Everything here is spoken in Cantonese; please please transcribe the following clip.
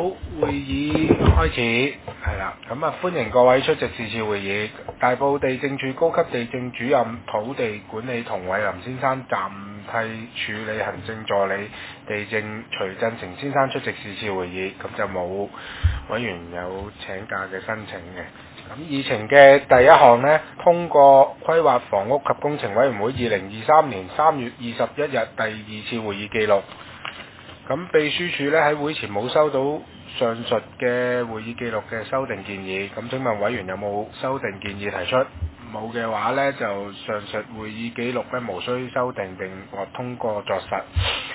好，會議開始，係啦，咁啊歡迎各位出席是次會議。大埔地政處高級地政主任土地管理童偉林先生暫替處理行政助理地政徐振成先生出席是次會議，咁就冇委員有請假嘅申請嘅。咁議程嘅第一項呢，通過規劃房屋及工程委員會2023年3月21日第2次會議記錄。咁秘書處呢喺會前冇收到上述嘅會議記錄嘅修訂建議，咁請問委員有冇修訂建議提出？冇嘅話呢，就上述會議記錄呢無需修訂並獲通過作實。